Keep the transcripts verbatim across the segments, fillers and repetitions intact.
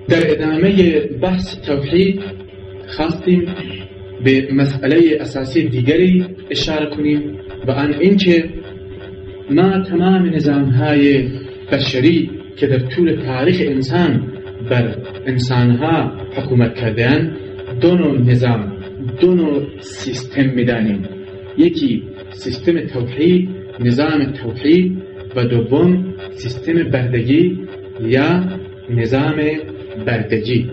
در ادامه بحث توحید خواستیم به مسئله اساسی دیگری اشاره کنیم و آن اینکه ما تمام نظام‌های بشری که در طول تاریخ انسان بر انسانها حکومت کردن دو نوع نظام، دو نوع سیستم می‌دانیم. یکی سیستم توحید، نظام توحید، و دوم سیستم بردگی یا نظام بردگی.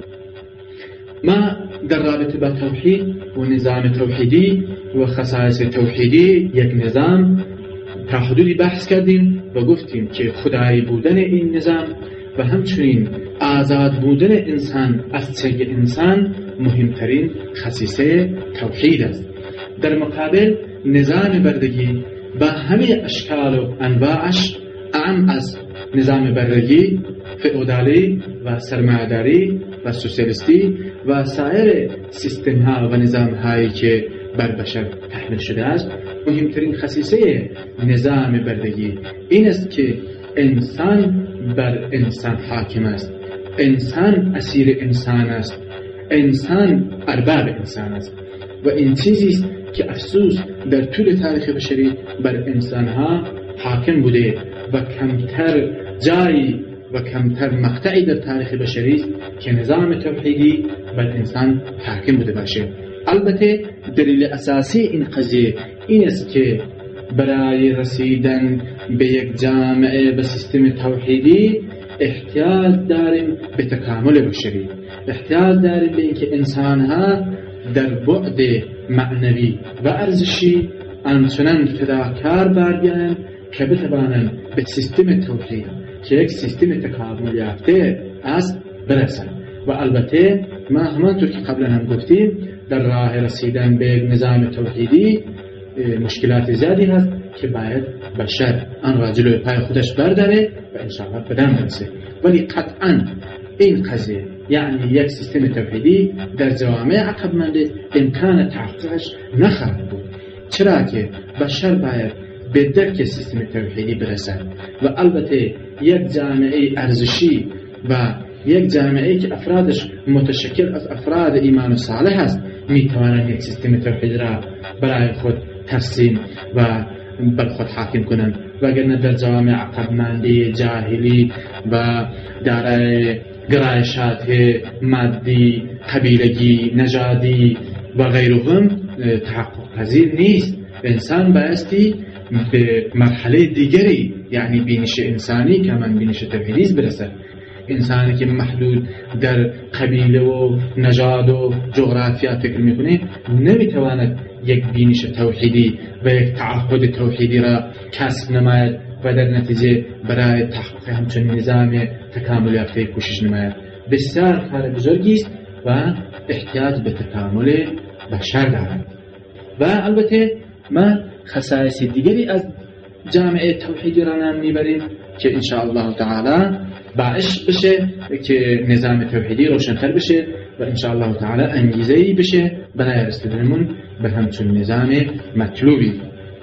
ما در رابطه با توحید و نظام توحیدی و خصائص توحیدی یک نظام تا حدودی بحث کردیم و گفتیم که خدایی بودن این نظام و همچنین آزاد بودن انسان از چنگ انسان مهمترین خصیصه توحید است. در مقابل نظام بردگی با همه اشکال و انواعش اعم از نظام بردگی، فئودالی و سرمایه‌داری و سوسیالیستی و سایر سیستم ها و نظام هایی که بر بشر تحمیل شده است، مهمترین خصیصه نظام بردگی این است که انسان بر انسان حاکم است، انسان اسیر انسان است، انسان ارباب انسان است. و این چیزی است که افسوس در طول تاریخ بشری بر انسان ها حاکم بوده و کمتر جایی و کمتر مقطعی در تاریخ بشری است که نظام توحیدی بر انسان حاکم بوده باشه. البته دلیل اساسی این قضیه این است که برای رسیدن به یک جامعه به سیستم توحیدی احتیاج داریم به تکامل بشری، احتیاج داریم به اینکه انسانها در بعد معنوی و ارزشی آنچنان فداکار برگردند که بتوانند به سیستم توحید که یک سیستم تکامل یافته است برسند. و البته ما همانطور که قبلا هم گفتیم در راه رسیدن به نظام توحیدی مشکلات زیادی هست که باید بشر آن را جلوی پای خودش برداره و انشاءالله به دم برسه. ولی قطعا این قضیه یعنی یک سیستم توحیدی در جوامع عقب‌مانده امکان تحقیقش نخواهد بود، چرا که بشر باید به درک سیستم توحیدی برسد و البته یک جامعه ارزشی و یک جامعه که افرادش متشکل از افراد ایمان و صالح است میتوانند یک سیستم توحیدی را برای خود ترسیم و بر خود حاکم کنند. وگرنه در جوامع عقب‌مانده جاهلی و دارای گرایشات مادی، قبیلگی، نژادی و غیرهم تحقق پذیر نیست. انسان بایستی به مرحله دیگری یعنی بینش انسانی که من بینش توحیدی برسد. انسانی که محدود در قبیله و نژاد و جغرافیا فکر میکنه نمیتواند یک بینش توحیدی و یک تعهد توحیدی را کسب نماید و در نتیجه برای تحقق همچنین نظام تکامل یافته کوشش نماید. بسیار کار بزرگی است و احتیاج به تکامل بشر دارد. و البته ما خصایص دیگری از جامعه توحیدی را نام میبریم که انشاءالله تعالی باعث بشه که نظام توحیدی روشن‌تر بشه و انشاءالله تعالی انگیزه‌ای بشه برای رسیدنمون به همچون نظام مطلوبی.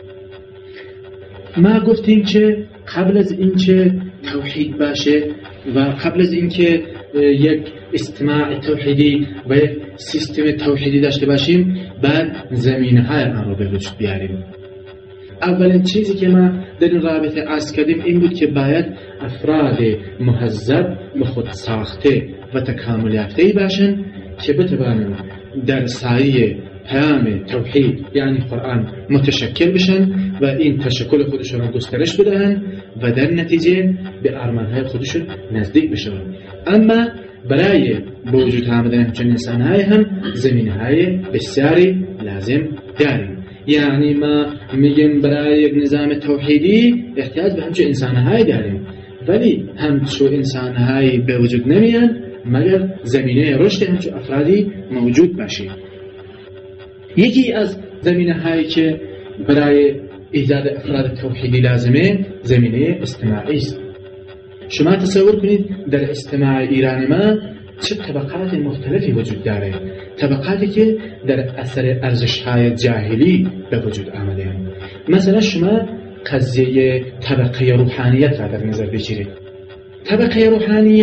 ما گفتیم که قبل از اینکه توحید باشه و قبل از اینکه یک اجتماع توحیدی و یک سیستم توحیدی داشته باشیم باید زمینه‌های آن رو به وجود بیاریم. اولین چیزی که ما در این رابطه عرض کردیم این بود که باید افراد مهذب و خود ساخته و تکامل یافته‌ای باشند که بتوانند در سایه پیام توحید یعنی قرآن متشکل بشن و این تشکل خودشون رو گسترش بدهند و در نتیجه به آرمان‌های خودشون نزدیک بشن. اما برای به وجود آمدن همچنین انسان‌های هم زمینه‌های بسیاری لازم داریم. یعنی ما میگیم برای یک نظام توحیدی احتیاج به همچون انسان‌های داریم، ولی همچون انسان‌های به وجود نمیان مگر زمینه رشد همچون افرادی موجود باشه. یکی از زمینه‌هایی که برای ایجاد افراد توحیدی لازمه زمینه اجتماعی است. شما تصور کنید در اجتماع ایران ما چه طبقات مختلفی وجود داره، طبقاتی که در اثر ارزش‌های جاهلی به وجود آمده اند. مثلا شما قضیه طبقه روحانیت را در نظر بگیرید. طبقه روحانیت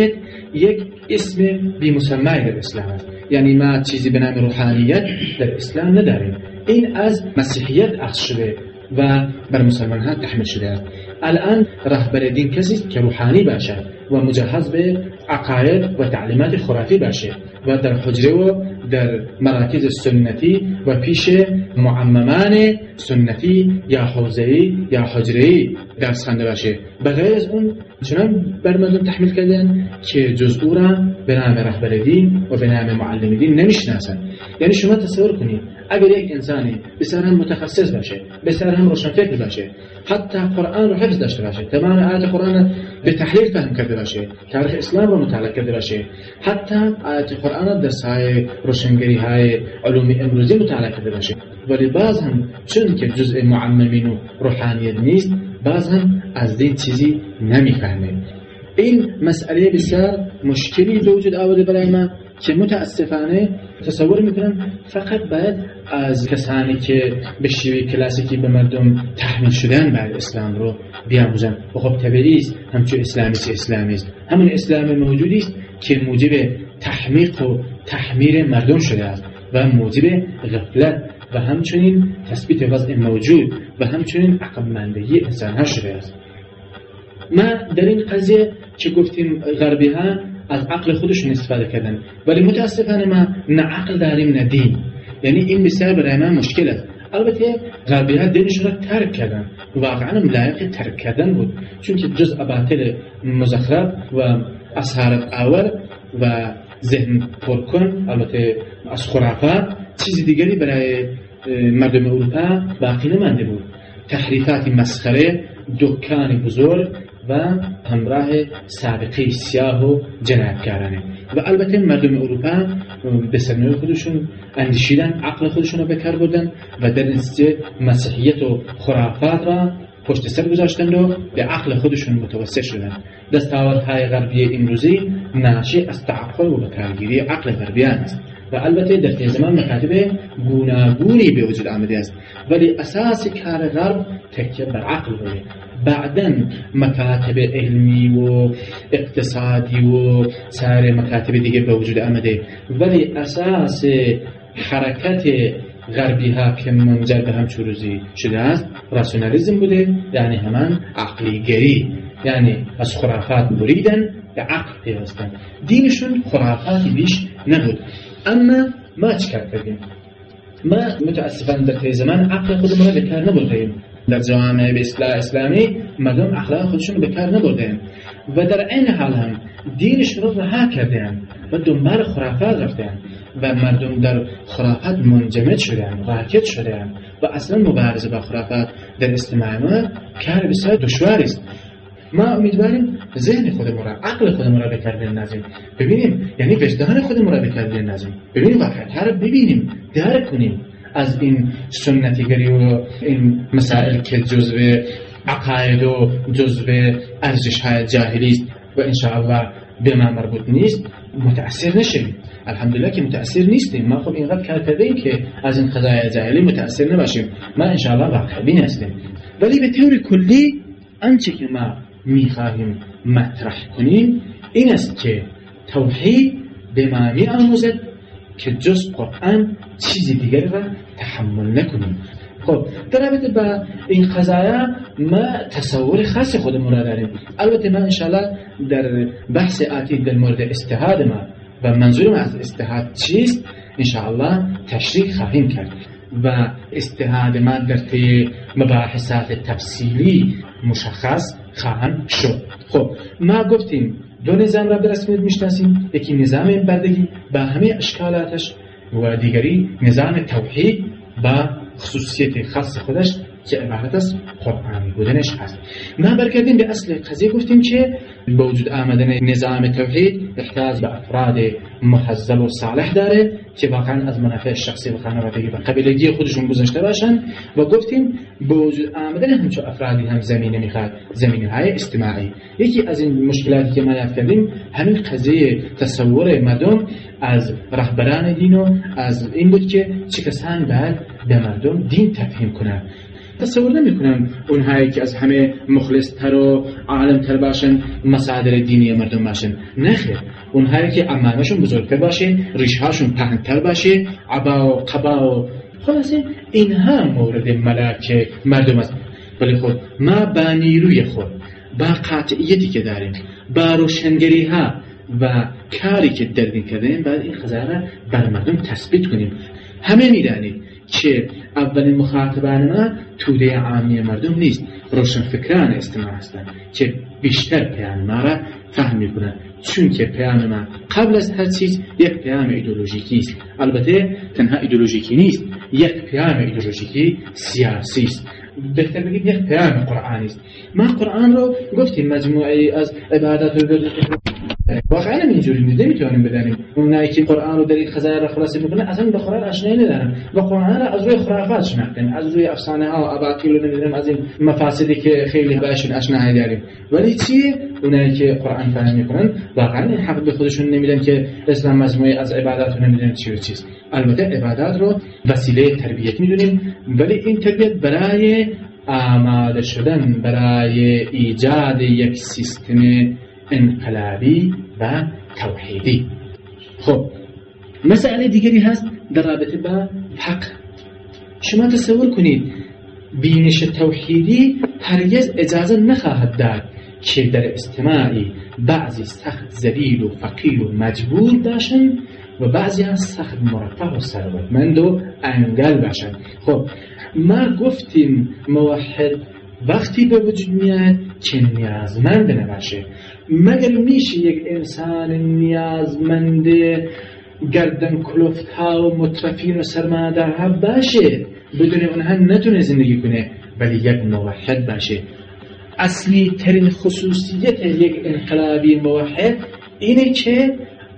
یک اسم بی‌مسمى در اسلام است. یعنی ما چیزی به نام روحانیت در اسلام نداریم. این از مسیحیت اخذ شده و بر مسلمان ها تحمیل شده است. الان رهبر دین کسی است که روحانی باشد و مجهز به عقاید و تعلیمات خرافی باشه و در حجره و در مراکز سنتی و پیش معممان سنتی یا حوزه‌ای یا حجره‌ای درس خوانده باشه. بغیر از اون چنان بر مردم تحمیل کردن که جز او را به نام رهبر دین و به نام معلم دین نمیشناسند. یعنی شما تصور کنید اگر یک انسانی بسیار هم متخصص باشه، بسیار هم روشنفکر باشه، حتی قرآن رو حفظ داشته باشه، تمام آیات قرآن به تحلیل فهم کرده باشه، تاریخ اسلام رو مطالعه کرده باشه، حتی آیات قرآن در سایه روشنگری های علوم امروزی مطالعه کرده باشه، ولی باز هم چون که جزء معممین و روحانیت نیست، باز هم از دین چیزی نمیفهمه. این مسئله بسیار مشکلی به وجود آورده برای ما که متاسفانه تصور میکنم فقط باید از کسانی که به شیوه کلاسیکی به مردم تحمیل شدن باید اسلام رو بیاموزن. و خب طبیعی است همچون اسلامی است اسلامی است همون اسلام موجودی است که موجب تحمیق و تحمیر مردم شده است و موجب غفلت و همچنین تثبیت وضع موجود و همچنین عقب‌ماندگی انسان‌ها شده است. ما در این قضیه که گفتیم غربی ها از عقل خودشون استفاده کردن، ولی متاسفانه ما نه عقل داریم نه دین. یعنی این بسیار برای ما مشکل است. البته غربی ها دینشون را ترک کردن، واقعا لایق ترک کردن بود، چون که جز باطل مزخرف و اسحارت آور و ذهن پرکن، البته از خرافات، چیز دیگری برای مردم اروپا باقی نمانده بود. تحریفات مسخره، دکان بزرگ و همراه سابقه سیاه و جنایتکارانه. و البته مردم اروپا به سرنوشت خودشون اندیشیدن، عقل خودشون رو به کار بردن و در نتیجه مسیحیت و خرافات را پشت سر گذاشتند و به عقل خودشون متوسل شدن. دستاوردهای غربی امروزی ناشی از تعقل و به کارگیری عقل غربیان است و البته در طی زمان مکاتب گوناگونی به وجود آمده است، ولی اساس کار غرب تکیه بر عقل بوده. بعداً مکاتب علمی و اقتصادی و سایر مکاتب دیگه به وجود آمده، ولی اساس حرکت غربی ها که منجر به همچوروزی شده است راسیونالیسم بوده، یعنی همان عقلی گری، یعنی از خرافات بریدن به عقل پیوستن. دینشون خرافاتی بیش نبود. اما ما چکار کردیم؟ ما متاسفانه در طی زمان عقل خودمون رو به کار نبردیم. در جامعه به اصطلاح اسلامی مردم اخلاق خودشون به کار نبردن و در این حال هم دینشون رو رها کردن و دنبال خرافات رفتن و مردم در خرافات منجمد شدن، راکد شدن و اصلا مبارزه با خرافات در اجتماع ما کار بسیار دشوار است. ما امیدواریم ذهن خودمون را، عقل خودمون را به کار بندازیم، ببینیم، یعنی وجدان خودمون را به کار بندازیم، ببینیم واقعیت‌ها را ببینیم، درک کنیم از این سنتیگری و این مسائل که جزو عقاید و جزو ارزش‌های جاهلی است و انشاءالله به ما مربوط نیست متأثر نشیم. الحمدلله که متأثر نیستیم. ما خب اینقدر کار کردیم که از این قضايا جاهلی متأثر نباشیم. ما انشاءالله واقع بین هستیم. ولی به طور کلی آنچه که ما می‌خواهیم مطرح کنیم این است که توحید به ما می‌آموزد که جز قرآن چیزی دیگر را تحمل نکنیم. خب در رابطه با این قضايا ما تصور خاص خودمون را داریم. البته ما انشاءالله در بحث آتی در مورد اجتهاد ما و منظورم از اجتهاد چیست انشاءالله تشریح خواهیم کرد و اجتهاد ما در طی مباحثات تفصیلی مشخص خواهند شد. خب ما گفتیم دو نظام را به رسمیت میشناسیم، یکی نظام بردگی با همه اشکالاتش و دیگری نظام توحید با خصوصیت خاص خودش که عبارت از قرآنی بودنش هست. ما برگردیم به اصل قضیه، گفتیم که با وجود آمدن نظام توحید احتیاج به افراد محذب و صالح داره که واقعا از منافع شخصی و خانوادگی و قبیلگی خودشون گذشته باشن و گفتیم با وجود آمدن همچون افرادی هم زمینه میخواد، زمینه های اجتماعی. یکی از این مشکلاتی که ما یاد کردیم همین قضیه تصور مردم از رهبران دین و از این بود که چه کسانی باید به مردم دین تفهیم کنند. تصور نمیکنم اونهایی که از همه مخلص‌تر و عالم‌تر باشن مصادر دینی مردم باشن. نه خیر، اونهایی که امامشون بزرگتر باشه، ریشهاشون پهن‌تر باشه، عبا و قبا و خلاصه اینها مورد ملاک مردم است. ولی خود ما با نیروی خود، با قاطعیتی که داریم، با روشنگری ها و کاری که دردین کردیم باید این خزانه بر مردم تثبیت کنیم. همه میدانید که اولین مخاطبان ما توده عامی مردم نیست، روشن فکران اجتماع هستند که بیشتر پیام ما را فهم میکنند، چون که پیام ما قبل از هر چیز یک پیام ایدئولوژیکی است. البته تنها ایدئولوژیکی نیست، یک پیام ایدئولوژیکی سیاسی است، بهتر بگید یک پیام قرآنی است. ما قرآن رو گفتیم مجموعه از عبادات و واقعا اینجوری نیست، نمیتونیم بدانیم. اونایی که قرآن رو در این خزانه را خلاصه میکنن اصلا به قرآن آشنایی ندارن و قرآن را از روی خرافات شناختن، از روی افسانه ها و اباطیل و نمیدونم از این مفاسدی که خیلی بهشون آشنایی داریم. ولی چیه اونایی که قرآن فهم میکنن واقعا این حق به خودشون نمیدن که اسلام مجموعه از عبادات و نمیدونم چی و چیز. البته عبادات رو وسیله تربیت میدونیم، ولی این تربیت برای آماده شدن برای ایجاد یک سیستم انقلابی و توحیدی. خب مسئله دیگری هست در رابطه با حق. شما تصور کنید بینش توحیدی هرگز اجازه نخواهد داد که در استماعی بعضی سخت ذلیل و فقیر و مجبور باشن و بعضی از سخت مرفه و ثروتمند و انگل باشن. خب ما گفتیم موحد وقتی به وجود میاد که نیازمند نباشه. مگر میشه یک انسان نیازمند گردن کلفت ها و مترفین و سرمایه‌دارها باشه بدون اونها نتونه زندگی کنه؟ ولی یک موحد باشه. اصلی ترین خصوصیت یک انقلابی موحد اینه که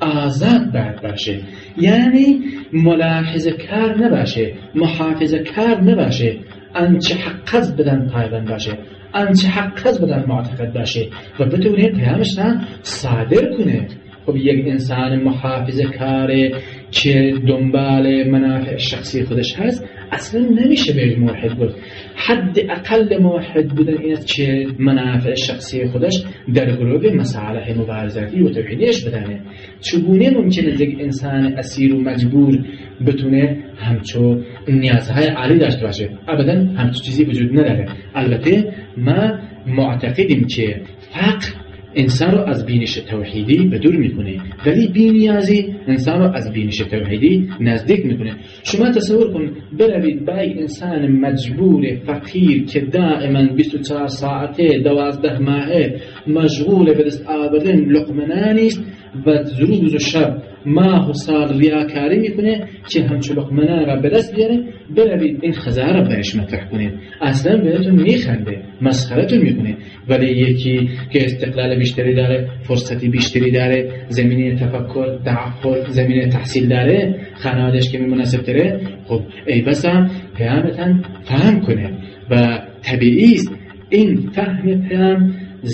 آزاد باید باشه، یعنی ملاحظه کار نباشه، محافظه کار نباشه، آنچه حق از بدن پایبند باشه، آنچه حق از بدن معتقد باشه و بتونه پیامش را صادر کنه. خب یک انسان محافظه کاره که دنبال منافع شخصی خودش هست اصلا نمیشه بهش موحد گفت. حد اقل موحد بودن این است که منافع شخصی خودش در گروه مصالح مبارزاتی و توحیدیش بدانه. چگونه ممکنه یک انسان اسیر و مجبور بتونه همچو نیازهای عالی داشته باشه؟ ابدا همچو چیزی وجود نداره. البته ما معتقدیم که فقر انسان رو از بینش توحیدی به دور میکنه، ولی بی‌نیازی انسان رو از بینش توحیدی نزدیک میکنه. شما تصور کن بروید با یک انسان مجبور فقیر که دائما بیست و چهار ساعته دوازده ماهه مشغول به دست آوردن لقمه نیست و روز و شب ماه و سال ریاکاری میکنه که همچون لقمه را به دست بیاره، بروید این خزانه را بهش مطرح کنید، اصلا بهتون میخنده، مسخرتون میکنه. ولی یکی که استقلال بیشتری داره، فرصتی بیشتری داره، زمینه تفکر، تعقل، زمینه تحصیل داره، خانواده‌اش که مناسب تره، خب ای بسا پیامتان فهم کنه و طبیعی است این فهم پیام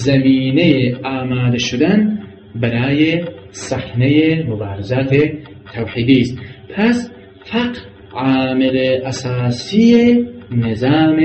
زمینه آماده شدن برای صحنه مبارزات توحیدی است. پس فقر عامل اساسی نظام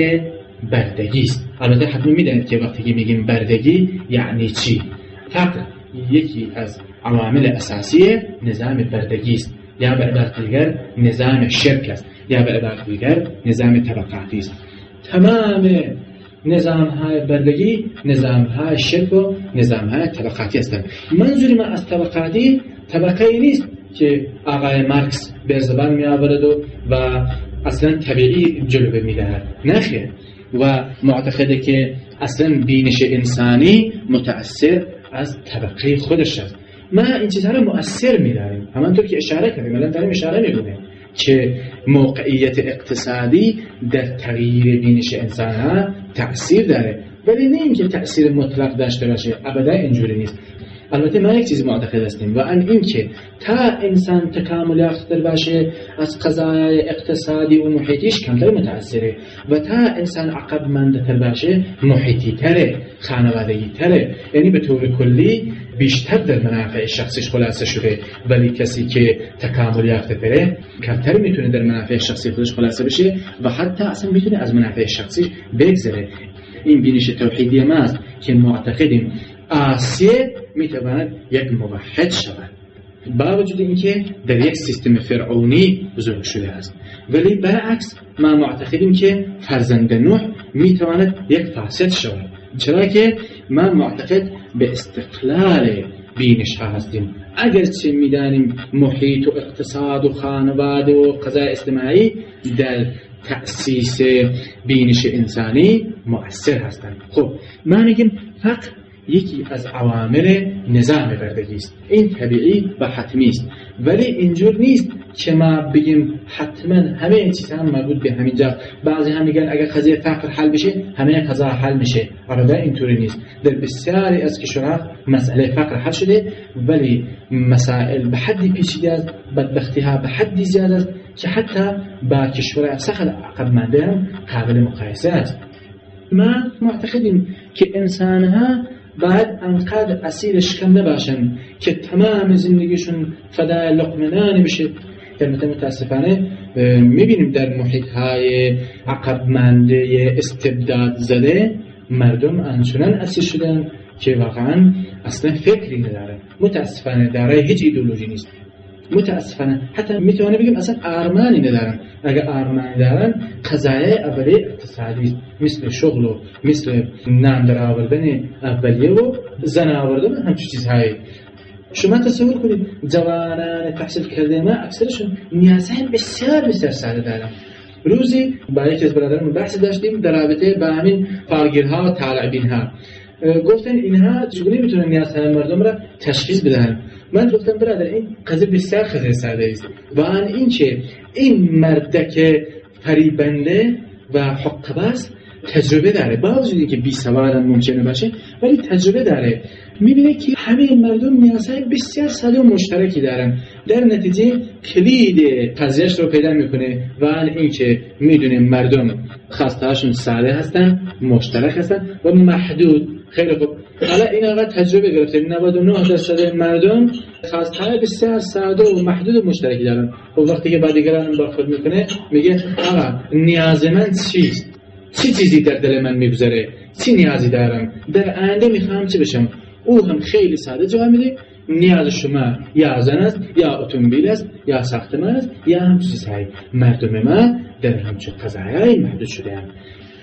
بردگی است. البته حتما میدونید که وقتی که میگیم بردگی یعنی چی. فقر یکی از عوامل اساسی نظام بردگی است، یا به عبارت دیگر نظام شرک است، یا به عبارت دیگر نظام طبقاتی است. تمام نظام های بردگی نظام های شرک و نظام های طبقاتی هستند. منظور من از طبقاتی طبقه نیست که آقای مارکس به زبان می آورد و اصلا طبیعی جلوه می دهد، نخیر، و معتقده که اصلا بینش انسانی متأثر از طبقه خودش است. ما این چیزها رو مؤثر می داریم، همانطور که اشاره کردیم، الان داریم اشاره می کنیم که موقعیت اقتصادی در تغییر بینش انسان ها تأثیر داره، ولی نه اینکه تأثیر مطلق داشته باشه، ابدا اینجوری نیست. البته ما یک چیز معتقد هستیم و آن این که تا انسان تکامل یافته باشه از قضایای اقتصادی و محیطیش کمتر متاثره و تا انسان عقب مانده تر باشه محیطی تره، خانوادگی تره، یعنی به طور کلی بیشتر در منافع شخصیش خلاصه شده، ولی کسی که تکامل یافته تره کمتر میتونه در منافع شخصی خودش خلاصه بشه و حتی اصلا میتونه از منافع شخصیش بگذره. این بینش توحیدی ماست که معتقدیم آسیه میتواند یک موحد شود با وجود اینکه در یک سیستم فرعونی بزرگ شده است، ولی برعکس ما معتقدیم که فرزند نوح میتواند یک فاسد شود، چرا که ما معتقد به استقلال بینش ها هستیم. اگرچه میدانیم محیط و اقتصاد و خانواده و قضای اجتماعی در تأسیس بینش انسانی مؤثر هستند. خب ما میگیم فقر یکی از عوامل نظام بردگی است، این طبیعی و حتمی است، ولی اینجور نیست که ما بگیم حتما همه این چیزها مربوط به همینجا. بعضی هم میگن اگر قضیه فقر حل بشه همه قضا حل میشه. البته اینطوری نیست. در بسیاری از کشورها مسئله فقر حل شده، ولی مسائل به حدی پیچیده است، بدبختی ها به حدی زیاد است که حتی با کشورهای سخت عقب مانده هم قابل مقایسه است. ما معتقدیم که انسان ها باید انقدر اسیر شکنده باشن که تمام زندگیشون فدای لقمه نان بشه. در متاسفانه میبینیم در محیط های عقب مانده استبداد زده مردم انچنان اسیر شدن که واقعا اصلا فکری نداره. متاسفانه دارای هیچ ایدئولوژی نیست. متاسفانه حتی میتونه بگیم اصلا آرمانی ندارن. اگر آرمانی دارن قضایای اولیه اقتصادی مثل شغل و مثل نام در آوردن اولیه و زن آوردن همچون چیزهایی. شما تصور کنید جوانان تحصیل کرده ما اکثرشون نیازهای بسیار بسیار ساده دارن. روزی با یکی از برادران بحث داشتیم در رابطه با همین فارگیرها و طالعبینها. گفتن اینها چگونه میتونن نیازهای مردم را تشخیص بدن. من گفتم برادر این قضیه بسیار خیلی ساده است و آن این که این مردک فریبنده و حقباز تجربه داره، با وجودی که بی سواد ممکنه باشه ولی تجربه داره. میبینه که همه مردم نیازهای بسیار ساده و مشترکی دارن، در نتیجه کلید قضیهش رو پیدا میکنه و آن این که میدونه مردم خواستهاشون ساده هستن، مشترک هستن و محدود. خیلی خوب، حالا این آقا تجربه گرفته نود و نه درصد مردم خواستهای بسیار ساده و محدود و مشترکی دارن. و وقتی که با دیگران برخورد میکنه میگه آقا نیاز من چیست؟ چی چیزی در دل من میگذره؟ چی نیازی دارم؟ در آینده میخوام چی بشم؟ او هم خیلی ساده جواب میده نیاز شما یا زن است یا اتومبیل است یا ساختمان است یا هم چیزهای. مردم ما در همچون قضایای محدود شده هم.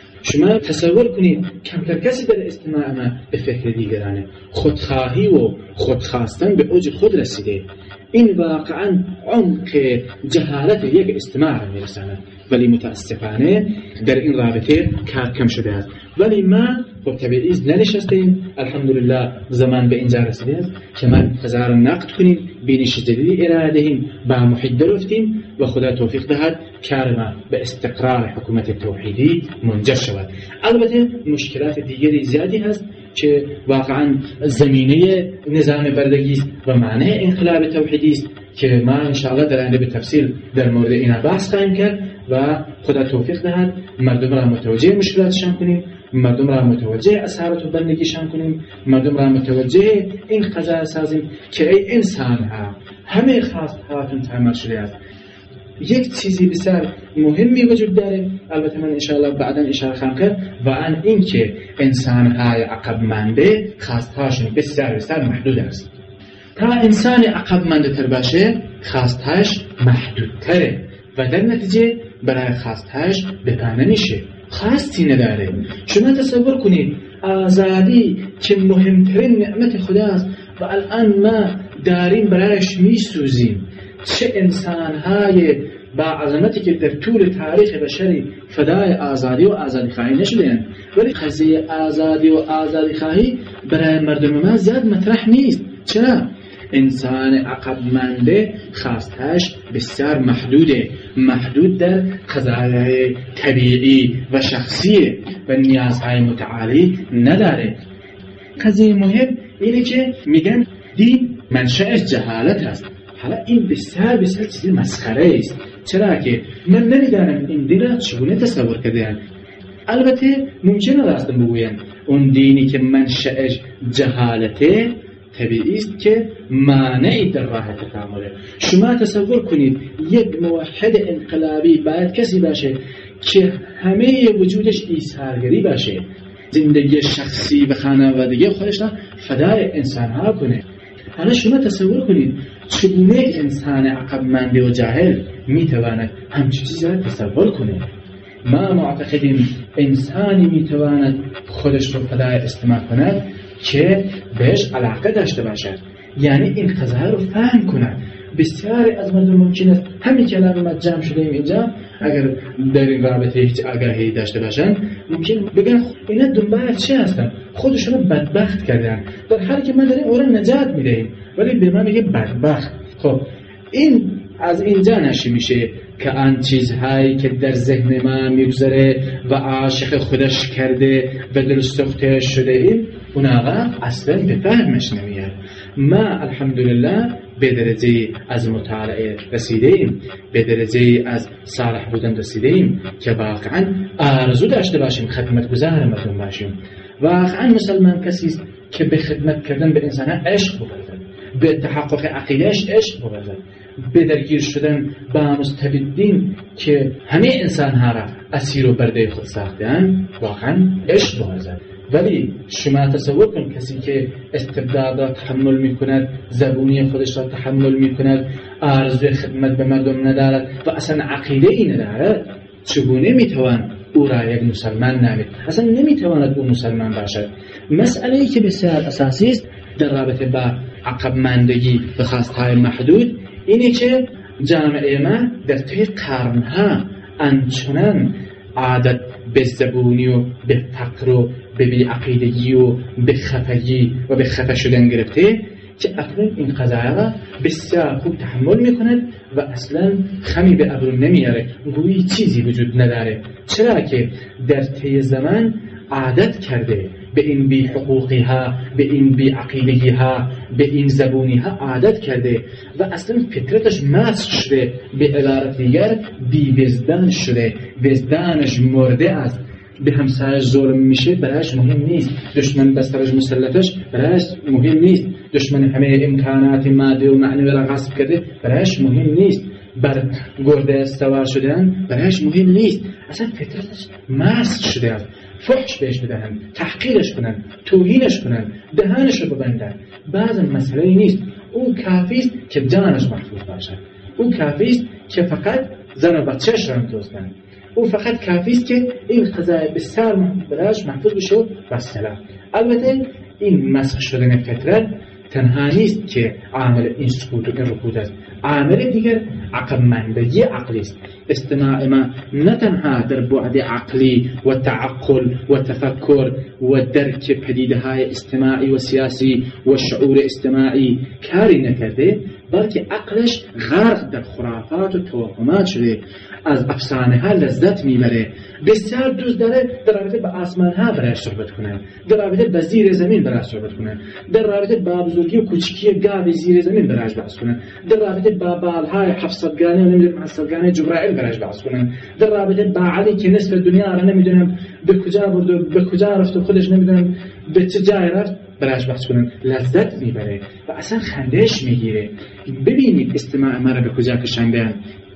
شما تصور کنید کمتر کسی در استماع ما به فکر دیگرانه. خودخواهی و خودخواستن به اوج خود رسیده. این واقعا عمق جهالت یک استماع را میرساند، ولی متاسفانه در این رابطه کار کم شده است. ولی ما با طبیعی ننشستیم، الحمدلله زمان به اینجا رسیده است که من قضا را نقد کنیم، بینش جدیدی ارائه دهیم، با محیط درفتیم و خدا توفیق دهد کار ما به استقرار حکومت توحیدی منجر شود. البته مشکلات دیگری زیادی هست که واقعا زمینه نظام بردگی است و معنی انقلاب توحیدی است که ما انشاءالله در آینده به تفصیل در مورد اینا بحث خواهیم کرد و خدا توفیق دهد مردم را متوجه مشکلاتشان کنیم، مردم را متوجه اسارت و بندگیشان کنیم، مردم را متوجه این قضا سازیم که ای انسان ها همه خواست هاتون تعمل شده است. یک چیزی بسیار مهمی وجود داره، البته من انشاءالله بعدا اشاره خواهم کرد و آن این که انسان‌های عقب مانده خواستهاشون بسیار بسیار محدود است. تا انسان عقب مانده تر باشه خواستهاش محدودتره و در نتیجه برای خواستهاش بپا نمیشه، خواستی نداره. شما تصور کنید آزادی که مهمترین نعمت خداست و الان ما داریم برایش میسوزیم. چه انسان‌های با عظمتی که در طول تاریخ بشری فدای آزادی و آزادی خواهی نشدن، ولی قضیه آزادی و آزادی خواهی برای مردم ما زیاد مطرح نیست. چرا؟ انسان عقب مانده خواستهاش بسیار محدوده، محدود در قضایای طبیعی و شخصی و نیازهای متعالی نداره. قضیه مهم اینه که میگن دین منشأش جهالت است. حالا این بسیار بسیار چیزی مسخره است. چرا که من نمیدانم این دین را چگونه تصور کرده‌اند. البته ممکنه راستم بگویم اون دینی که منشأش جهالته طبیعی است که مانعی در راه تکامله. شما تصور کنید یک موحد انقلابی باید کسی باشه که همه وجودش ایثارگری باشه، زندگی شخصی و خانوادگی خودش را فدای انسان‌ها کنه. حالا شما تصور کنید چگونه انسان عقب‌مانده و جاهل میتواند همچین چیزی را تصور کنه. ما معتقدیم انسانی میتواند خودش رو فدای استماع کند که بهش علاقه داشته باشد، یعنی این قضیه رو فهم کند. بسیاری از مردم ممکن است همین که الان جمع شدیم اینجا اگر در این رابطه هیچ آگاهی داشته باشن ممکن بگن اینا دنبال چه هستن، خودشون رو بدبخت کردن، در حالی که ما داریم اون رو نجات میدهیم ولی به ما میگه بدبخت. خب این از اینجا نشی میشه که آن چیزهایی که در ذهن ما میگذره و عاشق خودش کرده و دل سوخته شده ایم اون آقا اصلا به فهمش نمیاد. ما الحمدلله به درجه از مطالعه رسیده ایم، به درجه از صالح بودن رسیده ایم که واقعا آرزو داشته باشیم خدمت گزار مردم باشیم. واقعا مسلمان کسی است که به خدمت کردن به انسان عشق بورزد، به تحقق عقیدهش عشق بورزد، به درگیر شدن با مستبدین که همه انسانها را اسیر و برده خود ساختند واقعا عشق بورزد. ولی شما تصور کن کسی که استبداد را تحمل می کند، زبونی خودش را تحمل می کند، آرزوی خدمت به مردم ندارد و اصلا عقیده ای ندارد، چگونه می توان او را یک مسلمان نامید؟ اصلا نمی تواند او مسلمان باشد. مسئله ای که بسیار اساسی است در رابطه با عقب ماندگی و خواستهای محدود اینه که جامعه ما در طی قرنها انچنان عادت به زبونی و به فقر و به بی‌عقیدگی و به خفگی و به خفه شدن گرفته که اکنون این قضایا را بسیار خوب تحمل میکند و اصلا خمی به ابرو نمیاره، گویی چیزی وجود نداره. چرا که در طی زمان عادت کرده به این بی حقوقی ها، به این بی عقیدگی ها، به این زبونی ها عادت کرده و اصلا فطرتش مست شده، به عبارت دیگر بی وجدان شده، وجدانش مرده است. به همسایش ظلم میشه برایش مهم نیست، دشمن بسترش مسلطش برایش مهم نیست، دشمن همه امکانات مادی و معنوی را غصب کرده برایش مهم نیست، بر گرده سوار شدن برایش مهم نیست. اصلا فطرتش مست شده است. فحش بهش بدهن، تحقیرش کنن، توهینش کنن، دهانش رو ببندن، بعض مسئله نیست. او کافیست که جانش محفوظ باشد، او کافیست که فقط زن و بچهش را دوستن، او فقط کافیست که این قضایه بسیار برایش محفوظ بشه و بسلام. البته این مسخ شدن فطرت تنها نیست که عامل این سقوط و این رکود است، عامل دیگر عقب ماندگی عقلی است. استماع ما نه تنها در بعد عقلی و تعقل و تفکر و درک پدیده‌های اجتماعی و سیاسی و شعور اجتماعی کاری نکرده، بلکه عقلش غرق در خرافات و توهمات شده، از افسانه ها لذت میبره، بسیار دوست داره در رابطه با آسمان ها برایش صحبت کنه، در رابطه با زیر زمین برایش صحبت کنه، در رابطه با بزرگی و کوچکی گاو زیر زمین برایش بحث کنه، در رابطه با بالهای هفتصد گانه و نمیدونم هفتصد گانه جبرائیل برایش بحث کنه، در رابطه با علی که نصف دنیا را نمیدونم به کجا برد و به کجا رفت و خودش نمیدونم به چه جای رفت برایش بحث کنن. لذت میبره و اصلا خندش میگیره. ببینید استماع ما را به کجا کشاندن.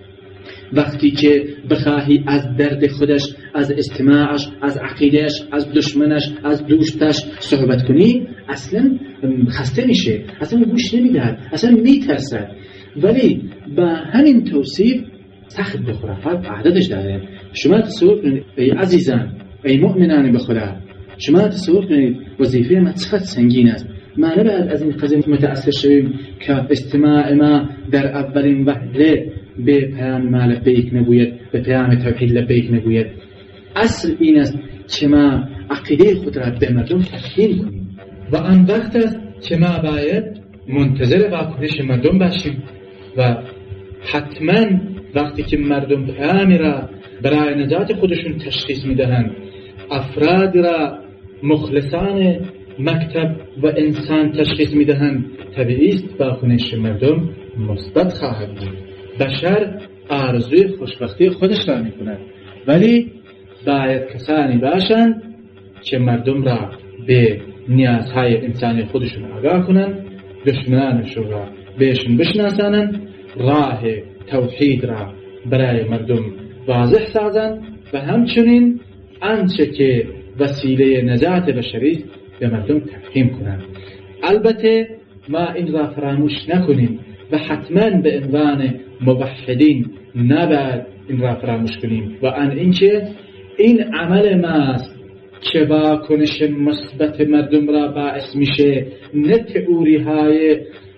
وقتی که بخواهی از درد خودش، از استماعش، از عقیدهش، از دشمنش، از دوستش صحبت کنی اصلا خسته میشه، اصلا گوش نمیدهد، اصلا میترسد. ولی با همین توصیف سخت به خرافات عادتش داره. شما تصور کنید ای عزیزان، ای مؤمنان به خدا، شما تصور کنید وظیفه ما چقدر سنگین است. ما نباید از این قضیه متأثر شویم که استماع ما در اولین وهله به پیام ما لبیک نگوید، به پیام توحید لبیک نگوید. اصل این است که ما عقیده خود را به مردم تفهیم کنیم و آن وقت است که ما باید منتظر واکنش مردم باشیم و حتما وقتی که مردم پیامی را برای نجات خودشون تشخیص میدهند، افراد را مخلصان مکتب و انسان تشخیص میدهند طبیعی است واکنش مردم مثبت خواهد بود. بشر آرزوی خوشبختی خودش را میکند، ولی باید کسانی باشند که مردم را به نیازهای انسانی خودشون آگاه کنند، دشمنانشون را بهشون بشناسانند، راه توحید را برای مردم واضح سازند و همچنین آنچه که وسیله نجات بشری است به مردم تفهیم کنند. البته ما این را فراموش نکنیم و حتما به عنوان موحدین نباید این را فراموش کنیم و آن اینکه این عمل ماست که واکنش مثبت مردم را باعث میشه، نه تئوری های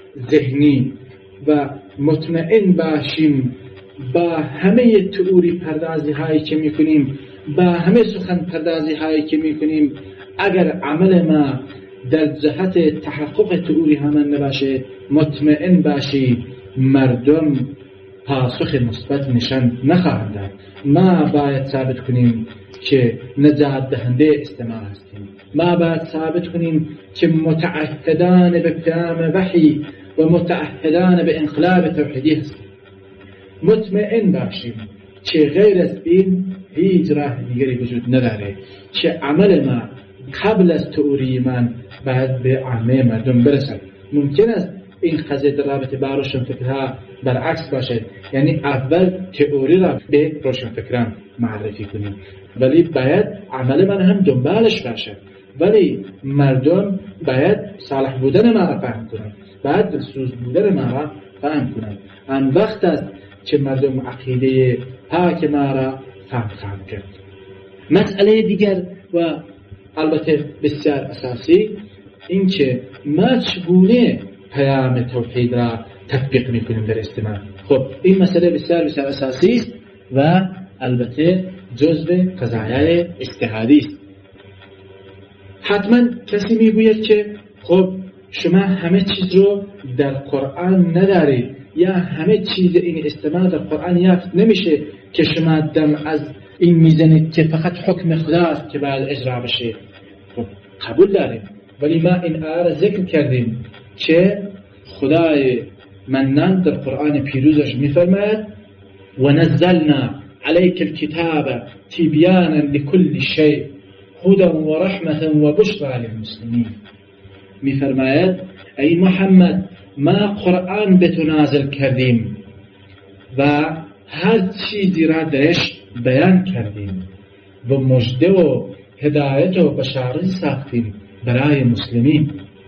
ذهنی و مطمئن باشیم با همه تئوری پردازی هایی که میکنیم، با همه سخن پردازی هایی که میکنیم. اگر عمل ما در جهت تحقق تئوری همان نباشه، مطمئن باشی مردم پاسخ مثبت نشان نخواهند داد. ما باید ثابت کنیم که نجات دهنده استماع هستیم. ما باید ثابت کنیم که متعهدان به پیام وحی و متعهدان به انقلاب توحیدی هستیم. مطمئن باشیم که غیر از این هیچ راه دیگری وجود نداره، که عمل ما قبل از تئوری من باید به عامه مردم برسد. ممکن است این قضیه در رابطه با روشنفکرها برعکس باشد، یعنی اول تئوری را به روشنفکران معرفی کنیم، ولی باید عمل من هم دنبالش باشد. ولی مردم باید صالح بودن ما را فهم کنند، باید دلسوز بودن ما را فهم کنند. آن وقت است که مردم عقیده پاک ما را فهم خواهند کرد. مسئله دیگر و البته بسیار اساسی این که ما چگونه پیام توحید را تطبیق میکنیم در استماع. خب این مسئله بسیار بسیار اساسی است و البته جزء قضایای اجتهادی است. حتما کسی میگوید که خب شما همه چیز رو در قرآن ندارید، یا همه چیز این استماع در قرآن یافت نمیشه که شما دم از این میزنید که فقط حکم خداست که باید اجرا بشه. خب قبول داریم، ولی ما این آیه را ذکر کردیم که خدای منان در قرآن پیروزش میفرماید و نزلنا عليك الكتاب تبيانا لكل شيء هدى ورحمة وبشرى للمسلمين. میفرماید ای محمد ما قرآن به تو نازل کردیم و هر چیزی را درش بیان کردیم و مژده و هدایت و بشارت ساختیم برای مسلمین.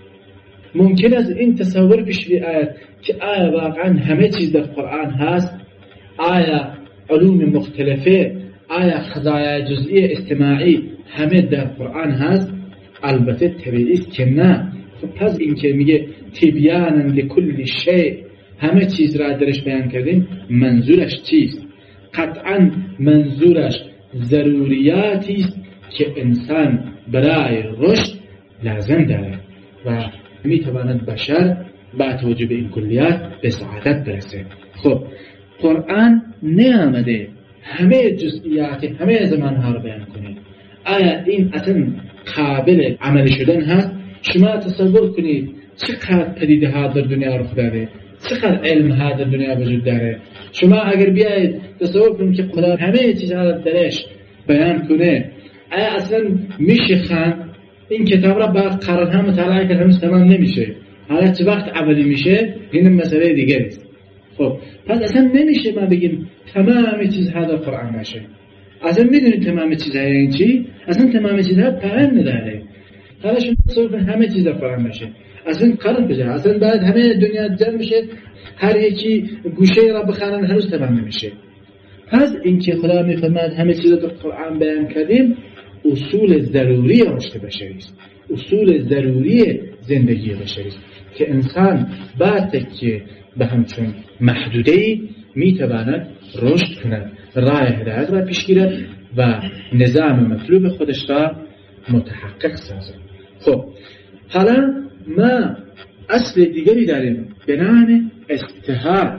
ممکن است این تصور پیش بیاید که آیا واقعا همه چیز در قرآن هست؟ آیا علوم مختلفه، آیا قضایای جزئی اجتماعی همه در قرآن هست؟ البته طبیعی است که نه. خب پس این که میگه تبیانا لکل شیء، همه چیز را درش بیان کردیم، منظورش چیست؟ قطعا منظورش ضروریاتی است که انسان برای رشد لازم داره و میتواند بشر با توجه به این کلیات به سعادت برسه. خب قرآن نیامده همه جزئیات همه زمانها رو بیان کنه. آیا این اصلا قابل عمل شدن هست؟ شما تصور کنید چقدر پدیده ها در دنیا رخ داده، چقدر علم ها در دنیا وجود داره. شما اگر بیاید تصور کنید که خدا همه چیزها رو درش بیان کنه، آیا اصلا میشه خواند این کتاب را بعد قرنها مطالعه کرد هنوز تمام نمیشه؟ حالا چه وقت عملی میشه این مسئله دیگه است. خب پس اصلا نمیشه ما بگیم تمام چیزها در قرآن باشه. اصلا میدونید تمام چیزها این چی؟ اصلا تمام چیزها پایان نداره. حالا شما تصور کنید همه چیز در قرآن باشه، اصلا قرن بجا، اصلا بعد همه دنیا جمع میشه، هر یکی گوشه را بخوانن هنوز تمام نمیشه. پس اینکه خدا میفرماید همه چیز در قرآن بیان کردیم، اصول ضروری رشد بشری است، اصول ضروری زندگی بشری است که انسان با تکیه به همچون محدوده‌ای میتواند رشد کند، راه هدایت را پیش گیرد و نظام مطلوب خودش را متحقق سازد. خب حالا ما اصل دیگری داریم به نام استحاد.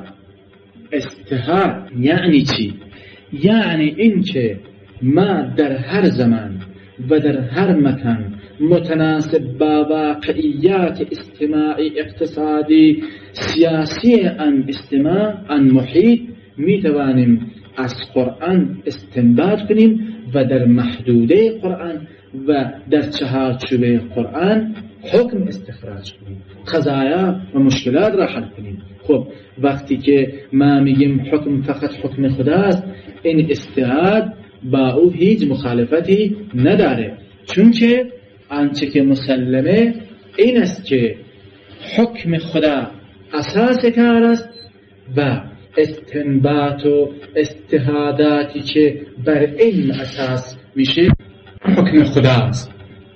استحاد یعنی چی؟ یعنی این که ما در هر زمان و در هر مکان متناسب با واقعیات اجتماعی اقتصادی سیاسی ان اجتماع ان محیط می توانیم از قرآن استنباط کنیم و در محدوده قرآن و در چهارچوبه قرآن حکم استخراج کنیم، قضایا و مشکلات را حل کنیم. خب وقتی که ما میگیم حکم فقط حکم خداست، این اجتهاد با او هیچ مخالفتی نداره، چون که آنچه که مسلمه این است که حکم خدا اساس کار است و استنباط و اجتهاداتی که بر علم اساس میشه حکم خداست.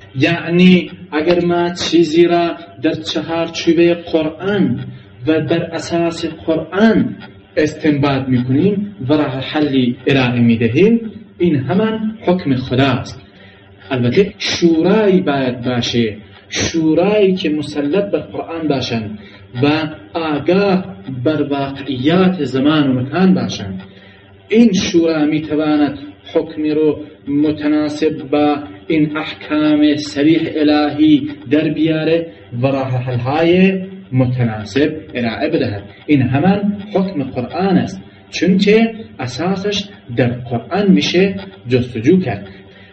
یعنی اگر ما چیزی را در چهارچوبه قرآن و بر اساس قرآن استنباط میکنیم و راه حلی ارائه میدهیم، این همان حکم خداست. البته شورایی باید باشه، شورایی که مسلط بر قرآن باشند و آگاه بر واقعیات زمان و مکان باشند. این شورا میتواند حکمی رو متناسب با این احکام صریح الهی در بیاره و راه حل‌های متناسب ارائه بدهد. این همان حکم قرآن است، چون که اساسش در قرآن میشه جستجو کرد.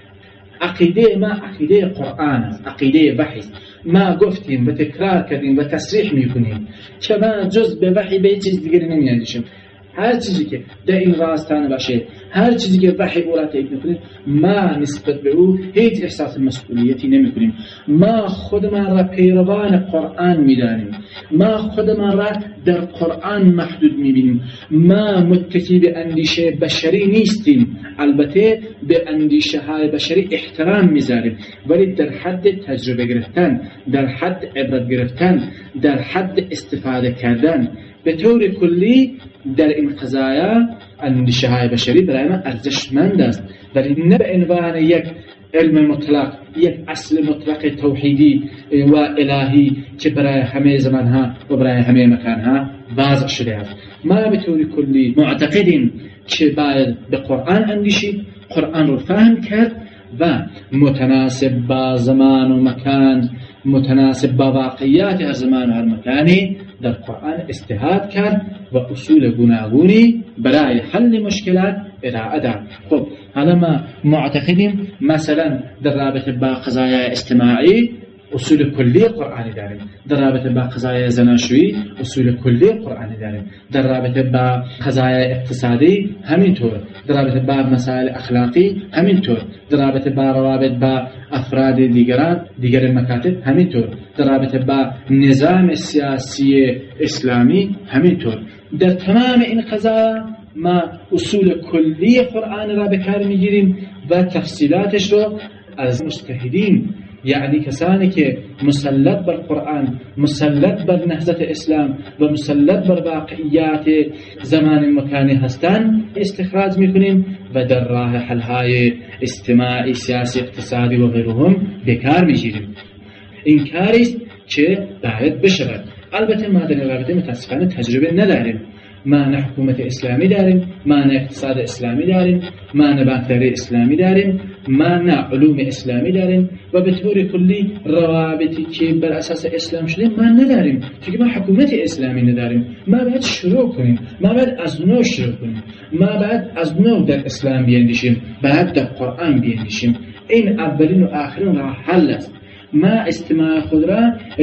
عقیده ما عقیده قرآن است، عقیده وحی است. ما گفتیم و تکرار کردیم و تصریح میکنیم که ما جز به وحی به چیز دیگری نمیاندیشیم. هر چیزی که در این راستانه باشه، هر چیزی که وحی او را تایید میکنه، ما نسبت به او هیچ احساس مسئولیتی نمی کنیم. ما خودمان را پیروان قرآن میدانیم، ما خودمان را در قرآن محدود میبینیم. ما متکی به اندیشه بشری نیستیم، البته به اندیشه های بشری احترام میذاریم، ولی در حد تجربه گرفتن، در حد عبرت گرفتن، در حد استفاده کردن. به طور کلی در این قضایا اندیشه های بشری برای من ارزشمند است، ولی نه به عنوان یک علم مطلق، یک اصل مطلق توحیدی و الهی که برای همه زمانها و برای همه مکانها واضح شده است. ما به طور کلی معتقدیم که باید به قرآن اندیشید، قرآن رو فهم کرد و متناسب با زمان و مکان، متناسب با واقعیات هر زمان و هر مکانی در قرآن اجتهاد کرد و اصول گوناگونی برای حل مشکلات ارائه داد. خب حالا ما معتقدیم مثلا در رابطه با قضایا اجتماعی اصول کلی قرآنی داریم، در رابطه با قضایا زناشویی اصول کلی قرآنی داریم، در رابطه با قضایا اقتصادی همینطور، در رابطه با مسائل اخلاقی همینطور، در رابطه با روابط با افراد دیگران دیگر مکاتب همینطور، در رابطه با نظام سیاسی اسلامی همینطور. در تمام این قضایا ما اصول کلی قرآن را به کار میگیریم و تفصیلاتش رو از مجتهدین، یعنی کسانی که مسلط بر قرآن، مسلط بر نهضت اسلام و مسلط بر واقعیات زمان مکانی هستند استخراج میکنیم و در راه حل‌های اجتماعی، سیاسی، اقتصادی و غیرهم به کار میگیریم. این کاری است که باید بشود. البته ما در رابطه متاسفانه تجربه نداریم. ما نه حکومت اسلامی داریم، ما نه اقتصاد اسلامی داریم، ما نه بانکداری اسلامی داریم، ما نه علوم اسلامی داریم و به طور کلی روابطی که بر اساس اسلام شده ما نداریم، چون ما حکومت اسلامی نداریم. ما باید شروع کنیم، ما باید از نو شروع کنیم، ما باید از نو در اسلام بیاندیشیم، باید در قرآن بیاندیشیم. این اولین و آخرین راه حل است. ما استماع خود را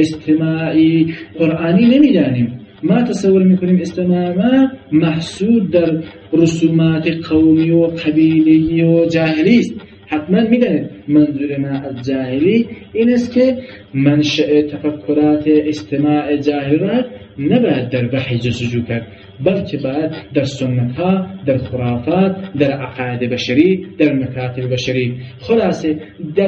استماعی قرآنی نمیدانیم. ما تصور میکنیم استماع ما محصول در رسومات قومی و قبیلی و جاهلی است. حتما میدانید منظور ما از جاهلی این است که منشأ تفکرات استماع جاهلی را نباید در وحی جستجو کرد، بلکه باید در سنت ها، در خرافات، در عقاید بشری، در مکاتب بشری، خلاصه در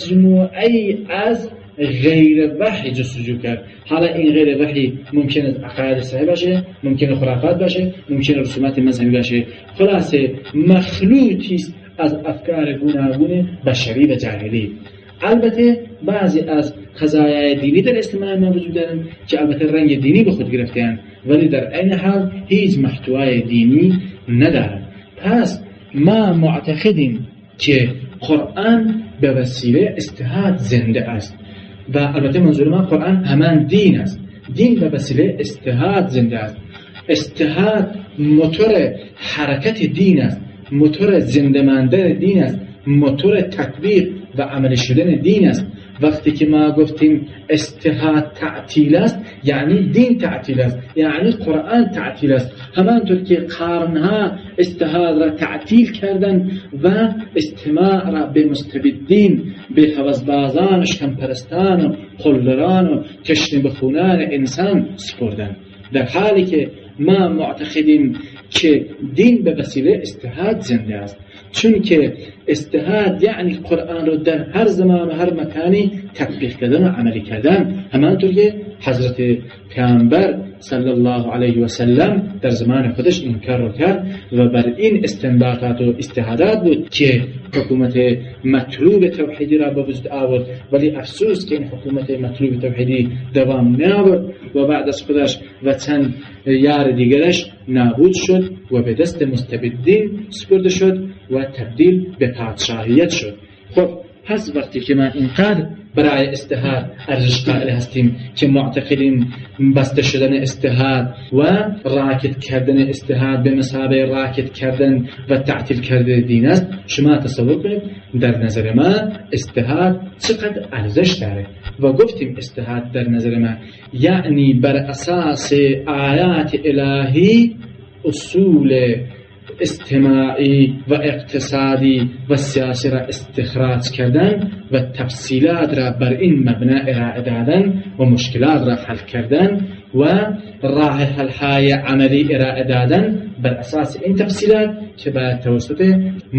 مجموعه از غیر وحی جستجو کرد. حالا این غیر وحی ممکن است عقاید صحیح باشه، ممکن خرافات باشه، ممکن رسومات مذهبی باشه، خلاصه مخلوطی است از افکار گوناگون بشری و جاهلی. البته بعضی از قضایای دینی در استماع ما وجود دارند که البته رنگ دینی به خود گرفته‌اند، ولی در عین حال هیچ محتوای دینی ندارند. پس ما معتقدیم که قرآن به وسیله اجتهاد زنده است و البته منظور من قرآن همان دین است. دین به وسیله اجتهاد زنده است. اجتهاد موتور حرکت دین است، موتور زنده ماندن دین است، موتور تطبیق و عمل شدن دین است. وقتی که ما گفتیم اجتهاد تعطیل است یعنی دین تعطیل است، یعنی قرآن تعطیل است. همانطور که قرنها اجتهاد را تعطیل کردن و استماع را به مستبدین، به هوسبازان و شکمپرستان و قلدران و تشنه بخونان انسان سپردن، در حالی که ما معتقدیم که دین به وسیله اجتهاد زنده است، چون که اجتهاد یعنی قرآن رو در هر زمان و هر مکانی تطبیق کردن و عملی کردن. همانطور که حضرت پیامبر صلی الله علیه و سلم در زمان خودش این کار رو کرد و بر این استنباطات و اجتهادات بود که حکومت مطلوب توحیدی را به وجود آورد. ولی افسوس که این حکومت مطلوب توحیدی دوام نیاورد و بعد از خودش و چند یار دیگرش نابود شد و به دست مستبدین سپرده شد و تبدیل به پادشاهیت شد. خب پس وقتی که ما اینقدر برای اجتهاد ارزش قائل هستیم که معتقدیم بسته شدن اجتهاد و راکت کردن اجتهاد به مثابه راکت کردن و تعطیل کردن دین است، شما تصور کنید در نظر ما اجتهاد چقدر ارزش داره. و گفتیم اجتهاد در نظر ما یعنی بر اساس آیات الهی اصول اجتماعی و اقتصادی و سیاسی را استخراج کردن و تفصیلات را بر این مبنا ارائه دادن و مشکلات را حل کردن و راه حل‌های عملی ارائه دادن بر اساس این تفصیلات که باید توسط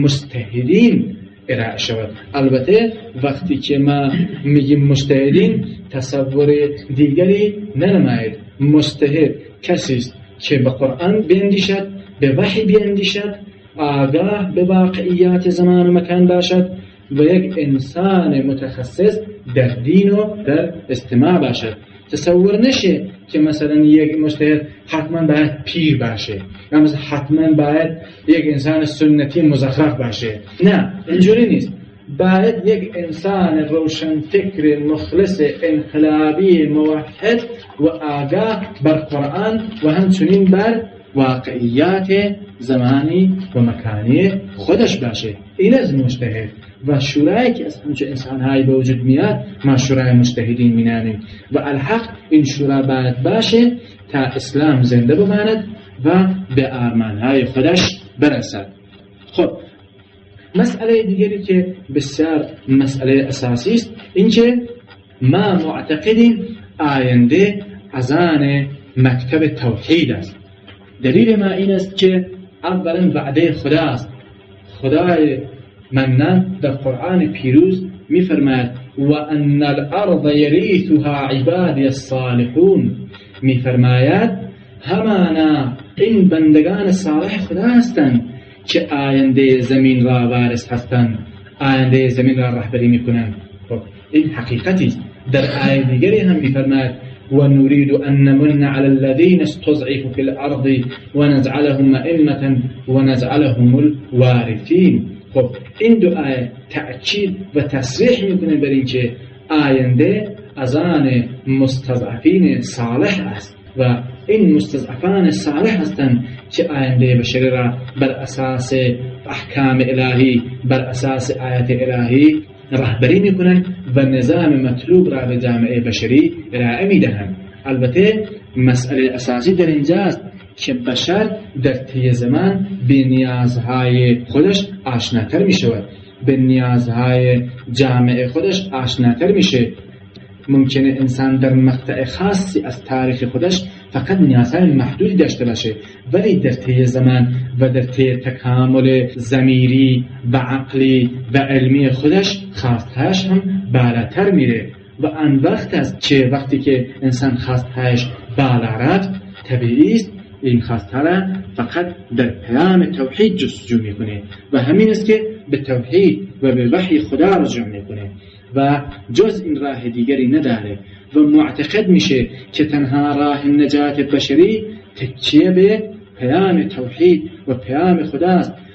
مجتهدین ارائه شود. البته وقتی که ما میگیم مجتهدین تصور دیگری ننمایید. مجتهد کسی است که به قرآن بیندیشد، به وحی بیندیشد، آگاه به واقعیات زمان و مکان باشد و یک انسان متخصص در دین و در استماع باشد. تصور نشه که مثلا یک مجتهد حتما باید پیر باشه یا مثلا حتما باید یک انسان سنتی مزخرف باشه. نه، اینجوری نیست. باید یک انسان روشن فکر مخلص انقلابی موحد و آگاه بر قرآن و همچنین بر واقعیات زمانی و مکانی خودش باشه. این از مجتهد و شورایی که از همچه انسانهایی به وجود میاد ما شورای مجتهدین مینامیم و الحق این شورا باید باشه تا اسلام زنده بماند و به آرمانهای خودش برسد. خب مسئله دیگری که بسیار مسئله اساسی است این که ما معتقدیم آینده اذان مکتب توحید است. دلیل ما این است که اولا وعده خدا است. خدای منان در قرآن پیروز می فرماید و ان الارض یریثها عبادی الصالحون، می فرماید همانا این بندگان صالح خدا هستند که آینده زمین را وارث هستند، آینده زمین را رهبری می کنند. خب این حقیقتی است. در آیه دیگری هم می فرماید ونريد أن نمن على الذين استضعفوا في الأرض ونجعلهم أئمة ونجعلهم الوارثين. خب این دو آیه تأکید و تصریح میکنه بر این که آینده از آن مستضعفین صالح است و این مستضعفان صالح هستند که آینده بشری را بر اساس احکام الهی، بر اساس آیات الهی رهبری میکنن و نظام مطلوب را به جامعه بشری ارائه میدهند. البته مسئله اساسی در اینجاست که بشر در طی زمان به نیازهای خودش آشناتر میشود، به نیازهای جامعه خودش آشناتر میشه. ممکنه انسان در مقطع خاصی از تاریخ خودش فقط نیازهای محدودی داشته باشه، ولی در طی زمان و در طی تکامل ضمیری و عقلی و علمی خودش خواستهاش هم بالاتر میره و آن وقت است که وقتی که انسان خواستهاش بالا رفت طبیعی است این خواسته را فقط در پیام توحید جستجو میکنه و همین است که به توحید و به وحی خدا رجوع میکنه و جز این راه دیگری نداره و معتقد میشه که تنها راه نجات بشری تکیه به پیام توحید و پیام خداست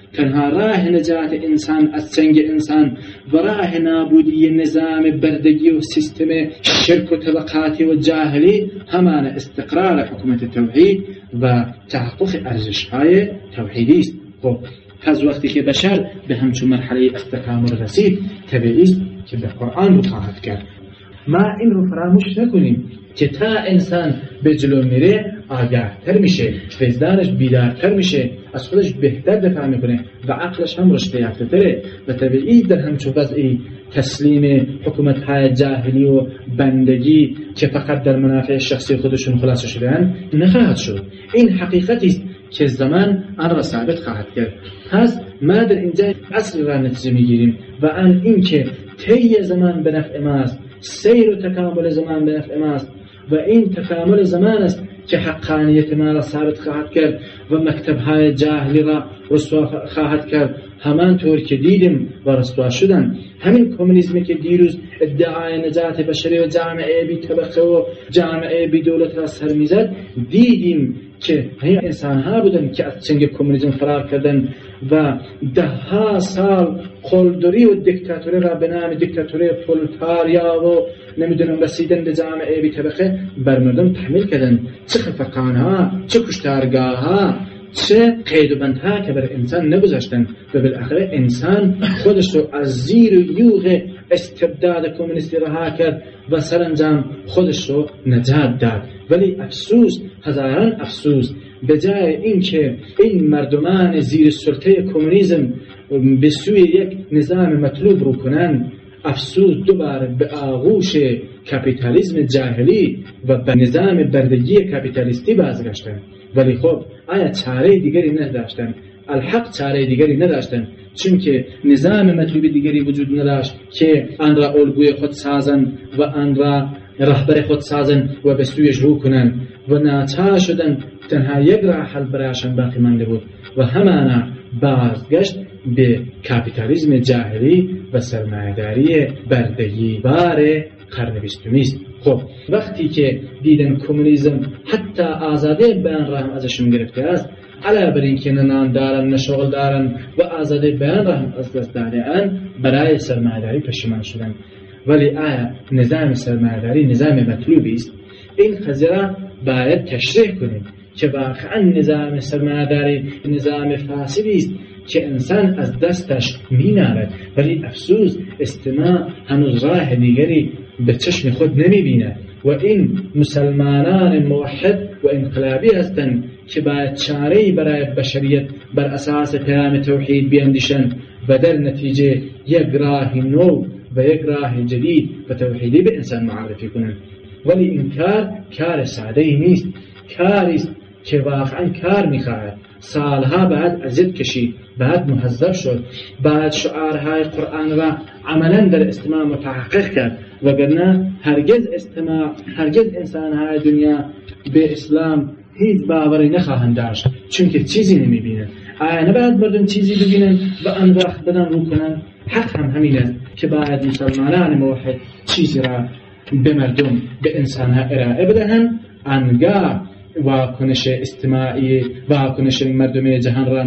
تنها راه نجات انسان از چنگ انسان و راه نابودی نظام بردگی و سیستم شرک و طبقاتی و جاهلی همان استقرار حکومت توحید و تحقق ارزش‌های توحیدی است. خب پس وقتی که بشر به همچون مرحله استقامت رسید، طبیعی است که به قرآن رو خواهد کرد. ما این رو فراموش نکنیم که تا انسان به جلو میره آگاهتر میشه، وجدانش بیدارتر میشه، از خودش بهتر دفاع میکنه و عقلش هم رشد یافته‌تره و طبیعی در همچون وضعی تسلیم حکومت‌های جاهلی و بندگی که فقط در منافع شخصی خودشون خلاص شدن نخواهد شد. این حقیقتی است که زمان آن را ثابت خواهد کرد. پس ما در اینجا اصل را نتیجه میگیریم و آن این که طی زمان به نفع ماست، سیر و تکامل زمان به نفع ماست و این تکامل زمان است که حقانیت ما را ثابت خواهد کرد و مکتب‌های جاهلی را رسوا خواهد کرد. همان طور که دیدیم و رسوا شدن، همین کمونیسمی که دیروز ادعای نجات بشری و جامعه بی طبقه و جامعه بی دولت را سر میزد، دیدیم که همین انسان‌ها بودن که از چنگ کمونیسم فرار کردن و ده ها سال قلدری و دیکتاتوری را به نام دیکتاتوری پرولتاریا و نمیدونم رسیدن به جامعه بی طبقه بر مردم تحمیل کردن. چه خفقان‌ها، چه کشتارگاه‌ها، چه قید و بندها که بر انسان نگذاشتن و بالاخره انسان خودش رو از زیر و یوغ استبداد کمونیستی رها کرد و سرانجام خودش رو نجات داد. ولی افسوس، هزاران افسوس، به جای اینکه این مردمان زیر سلطه کمونیسم به سوی یک نظام مطلوب رو کنن، افسوس دوباره به آغوش کپیتالیسم جاهلی و به نظام بردگی کپیتالیستی بازگشتن. ولی خب آیا چاره دیگری نداشتن؟ الحق چاره دیگری نداشتن، چون که نظام مطلوب دیگری وجود نداشت که آن را الگوی خود سازن و آن را رهبر خود سازن و به سویش رو کنن و ناچار شدن تنها یک راه حل برایشان باقی مانده بود و همانا بازگشت به کاپیتالیسم جاهلی و سرمایه‌داری بردگی بار قرن بیستمی است. خب وقتی که دیدن کمونیسم حتی آزادی بیان را هم ازشون گرفته است، علاوه بر اینکه نه نان دارن نه شغل دارن و آزادی بیان را هم از دست داده‌اند، برای سرمایه‌داری پشیمان شدن. ولی آیا نظام سرمایه‌داری نظام مطلوبی است؟ این قضیه را باید تشریح کنیم که واقعا نظام سرمایه‌داری نظام فاسدی است که انسان از دستش می‌نالد. ولی افسوس استماع هنوز راه دیگری به چشم خود نمی‌بیند و این مسلمانان موحد و انقلابی هستند که باید چاره‌ای برای بشریت بر اساس پیام توحید بیاندیشند و در نتیجه یک راه نو و یک راه جدید و توحیدی به انسان معرفی کنند. ولی این کار کار ساده‌ای نیست، کاری است که واقعا کار می‌خواهد سالها بعد اذیت کشید، بعد محذب شد، بعد شعارهای قرآن را عملا در استماع متحقق کرد، وگرنه هرگز استماع هرگز انسانهای دنیا به اسلام هیچ باوری نخواهند داشت، چون که چیزی نمی‌بینند. آیا نباید مردم چیزی ببینند و آن را بدن رو کنند؟ حق هم همین است که باید مسلمانان موحد چیزی را به مردم به انسانها ارائه بدهند، آنگاه واکنش استماعی واکنش مردم جهان را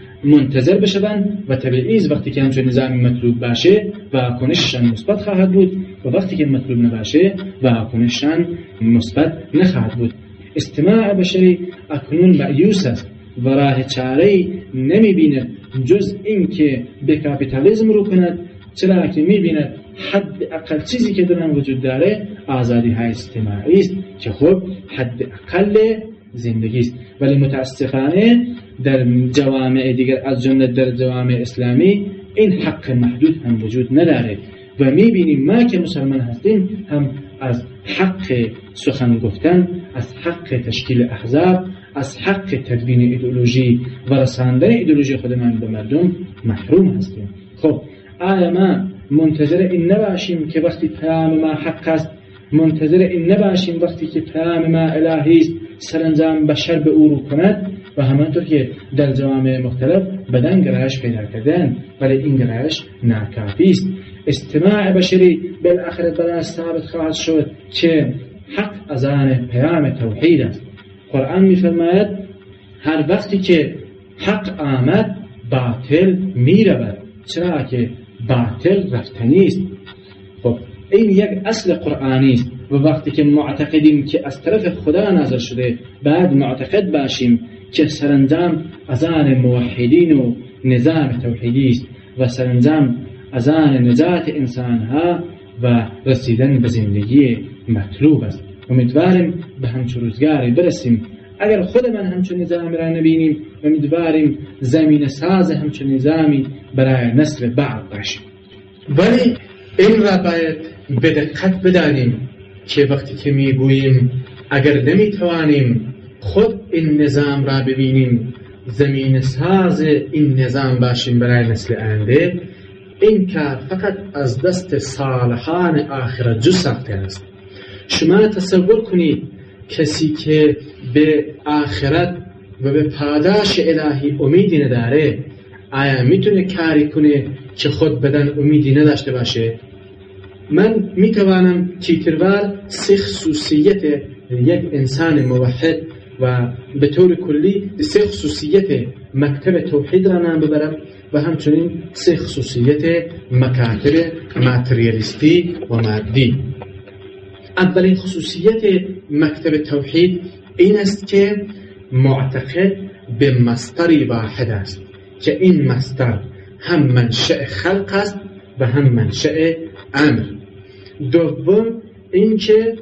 منتظر بشوند و طبیعی است وقتی که همچون نظامی مطلوب باشه واکنششان مثبت خواهد بود و وقتی که مطلوب نباشه واکنششان مثبت نخواهد بود. استماع بشری اکنون مأیوس است و راه چاره‌ای نمی‌بیند جز این که به کاپیتالیسم رو کند، چرا که می‌بیند حد اقل چیزی که در آن وجود داره آزادی های اجتماعی است که خب حد اقل زندگی است. ولی متاسفانه در جوامع دیگر از جمله در جوامع اسلامی این حق محدود هم وجود نداره و می‌بینیم ما که مسلمان هستیم هم از حق سخن گفتن، از حق تشکیل احزاب، از حق تدوین ایدئولوژی و رساندن ایدئولوژی خودمان به مردم محروم هستیم. خب آیا ما منتظر این نباشیم که وقتی پیام ما حق است، منتظر این نباشیم وقتی که پیام ما الهی است سرانجام بشر به او رو کند و همانطور که در جوامع مختلف بدن گرایش پیدا کردن، ولی این گرایش ناکافی است. استماع بشری بالاخره برای ثابت خواهد شد که حق از آن پیام توحید است. قرآن می‌فرماید هر وقتی که حق آمد باطل می رود، چرا که باطل رفتنی است. خب این یک اصل قرآنی است و وقتی که معتقدیم که از طرف خدا نازل شده، بعد معتقد باشیم که سرانجام اذان موحدین و نظام توحیدی است و سرانجام اذان نجات انسانها و رسیدن به زندگی مطلوب است. امیدواریم به همچون روزگاری برسیم. اگر خود من همچون نظامی را نبینیم، امیدواریم زمین ساز همچون نظامی برای نسل بعد باشیم. ولی این را باید به دقت بدانیم که وقتی که میگوییم اگر نمیتوانیم خود این نظام را ببینیم، زمین ساز این نظام باشیم برای نسل آینده، این کار فقط از دست صالحان آخرت جو ساخته است. شما تصور کنید کسی که به آخرت و به پاداش الهی امیدی نداره، آیا میتونه کاری کنه که خود بدن امیدی نداشته باشه؟ من میتوانم تیتروار سه خصوصیت یک انسان موحد و به طور کلی سه خصوصیت مکتب توحید را نام ببرم و همچنین سه خصوصیت مکاتب ماتریالیستی و مادی. اولین خصوصیت مکتب توحید این است که معتقد به مصدری واحد است که این مصدر هم منشأ خلق است و هم منشأ امر. دوم اینکه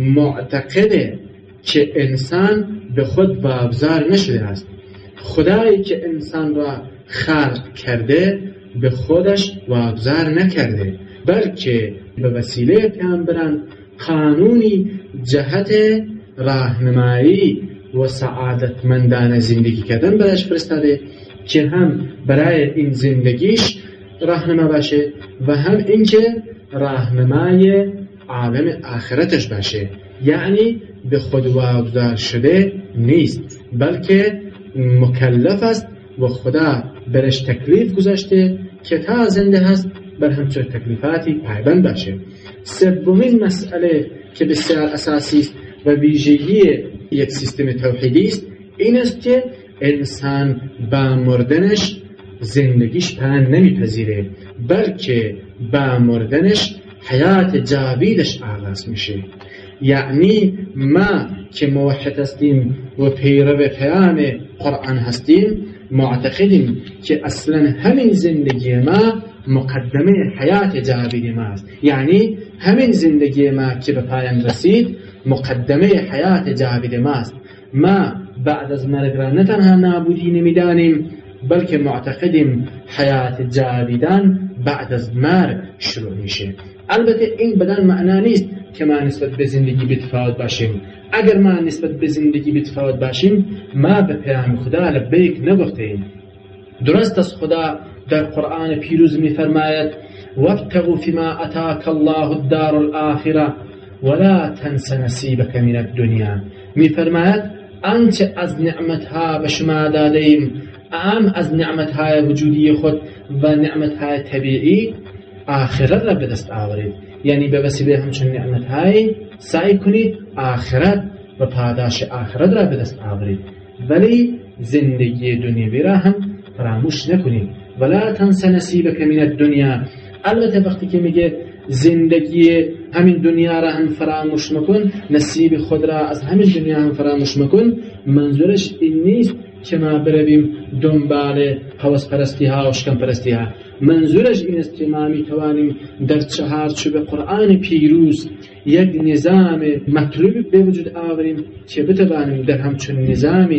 معتقده که انسان به خود واگذار نشده است. خدایی که انسان را خلق کرده به خودش واگذار نکرده، بلکه به وسیله پیامبران قانونی جهت راهنمایی و سعادتمندانه زندگی کردن برایش فرستاده که هم برای این زندگیش راهنما باشه و هم اینکه راهنمای عالم آخرتش باشه. یعنی به خود واگذار شده نیست، بلکه مکلف است و خدا برش تکلیف گذاشته که تا زنده هست بر همچون تکلیفاتی پایبند باشه. سومین مسئله که بسیار اساسی است و ویژگی یک سیستم توحیدی است این است که انسان با مردنش زندگیش پایان نمیپذیره، بلکه با مردنش حیات جاویدش آغاز میشه. یعنی ما که موحد هستیم و پیرو پیام قرآن هستیم معتقدیم که اصلا همین زندگی ما مقدمه حیات جاوید ما است. یعنی همین زندگی ما که به پایان رسید مقدمه حیات جاوید ما است. ما بعد از مرگ را نه تنها نابودی نمیدانیم، بلکه معتقدیم حیات جاویدان بعد از مرگ شروع میشه. البته این بدن معنا نیست که ما نسبت به زندگی بی‌تفاوت باشیم. اگر ما نسبت به زندگی بی‌تفاوت باشیم ما به پیام خدا لبیک نگفتیم. درست است خدا در قرآن پیروز می فرماید وابتغوا فيما آتاك الله الدار الآخرة ولا تنس نصیبك من الدنیا. می فرماید آنچه از نعمتها به شما دادیم، اهم از نعمتهای وجودی خود و نعمتهای طبیعی، آخرت را به دست آورید. یعنی به وسیله همچون نعمتهای سعی کنید آخرت و پاداش آخرت را به دست آورید، ولی زندگی دنیوی را هم فراموش نکنید. ولا تنس نصیبک من الدنیا. البته وقتی که میگه زندگی همین دنیا را هم فراموش مکن، نصیب خود را از همین دنیا هم فراموش مکن، منظورش این نیست که ما برویم دنبال هوس پرستی ها و شکم پرستی ها. منظورش این است که ما می توانیم در چهارچوب قرآن پیروز یک نظام مطلوب به وجود آوریم که بتوانیم در همچون نظام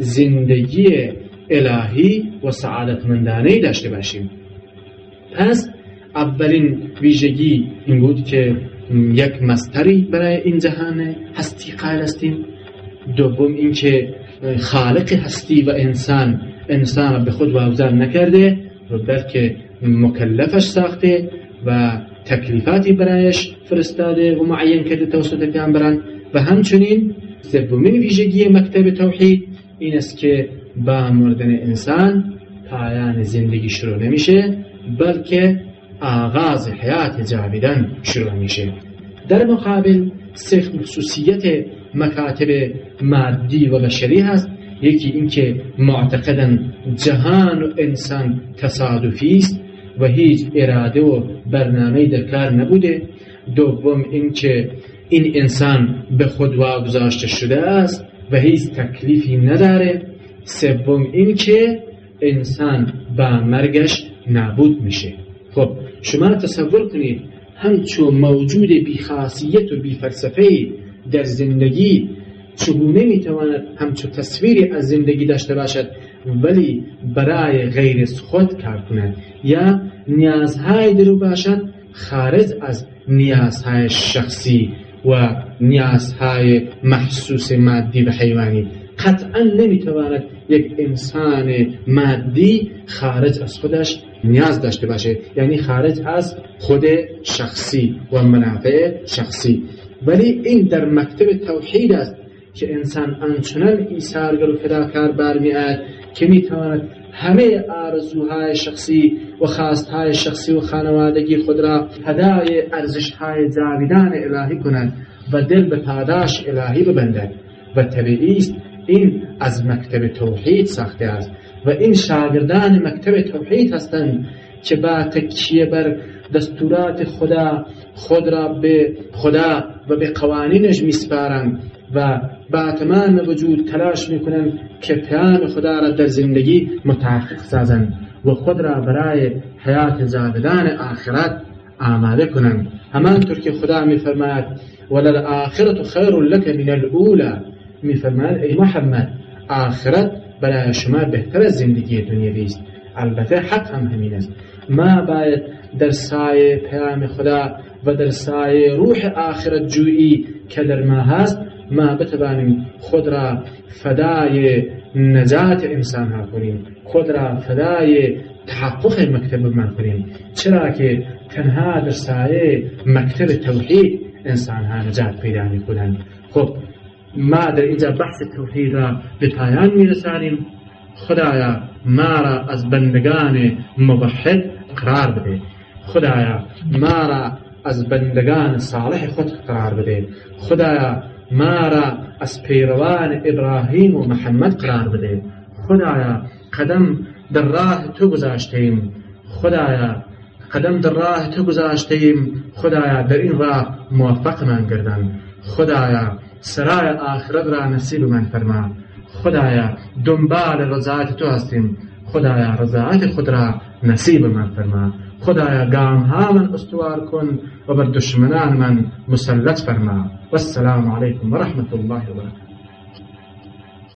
زندگی الهی و سعادتمندانه داشته باشیم. پس اولین ویژگی این بود که یک مصدری برای این جهان هستی قائل هستیم. دوم این که خالق هستی و انسان انسان به خود واگذار نکرده و بلکه مکلفش ساخته و تکلیفاتی برایش فرستاده و معین کرده توسط پیامبران. و همچنین سومین ویژگی مکتب توحید این است که با مردن انسان پایان زندگی شروع نمیشه، بلکه آغاز حیات جاویدان شروع میشه. در مقابل سه خصوصیت مکاتب مادی و بشری هست. یکی اینکه معتقدن جهان و انسان تصادفی است و هیچ اراده و برنامه‌ای در کار نبوده. دوم اینکه این انسان به خود واگذاشته شده است و هیچ تکلیفی نداره. سوم اینکه انسان با مرگش نابود میشه. خب شما تصور کنید همچون موجود بی خاصیت و بی فلسفه‌ای در زندگی چگونه میتواند همچون تصویری از زندگی داشته باشد ولی برای غیر خود کار کند یا نیازهای درو باشد خارج از نیازهای شخصی و نیازهای محسوس مادی و حیوانی. قطعا نمیتواند یک انسان مادی خارج از خودش نیاز داشته باشه، یعنی خارج از خود شخصی و منافع شخصی. ولی این در مکتب توحید است که انسان آنچنان ایثارگر و فداکار برمی‌آید که میتواند همه آرزوهای شخصی و خواستهای شخصی و خانوادگی خود را فدای ارزش‌های جاودان الهی کند و دل به پاداش الهی ببندد. و طبیعی است این از مکتب توحید ساخته است و این شاگردان مکتب توحید هستند که با تکیه بر دستورات خدا خود را به خدا و به قوانینش میسپارند و با تمام وجود تلاش میکنند که پیام خدا را در زندگی متحقق سازند و خود را برای حیات جاودان آخرت آماده کنند. همانطور که خدا میفرماید وللآخرة خیر لک من الاولی، میفرماید ای محمد آخرت برای شما بهتر از زندگی دنیوی است. البته حق هم همین است. ما باید در سایه پیام خدا و در سایه روح آخرت جویی که در ما هست ما بتوانیم خود را فدای نجات انسان ها کنیم، خود را فدای تحقق مکتب من کنیم، چرا که تنها در سایه مکتب توحید انسان ها نجات پیدا می کنند. خب ما در اینجا بحث توحید را به پایان می رسانیم. خدایا ما را از بندگان موحد قرار بده، خدایا ما را از بندگان صالح خود قرار بده، خدایا ما را از پیروان ابراهیم و محمد قرار بده، خدایا قدم در راه تو گذاشتیم، خدایا قدم در راه تو گذاشتیم، خدایا در این راه موفق من گردن، خدایا سرای آخرت را نصیب من فرما، خدایا دنبال رضایت تو هستیم، خدایا رضایت خود را نصیب من فرما، خدایا گام ها من استوار کن و بر دشمنان من مسلط فرما. والسلام علیکم و رحمت الله و برکاته.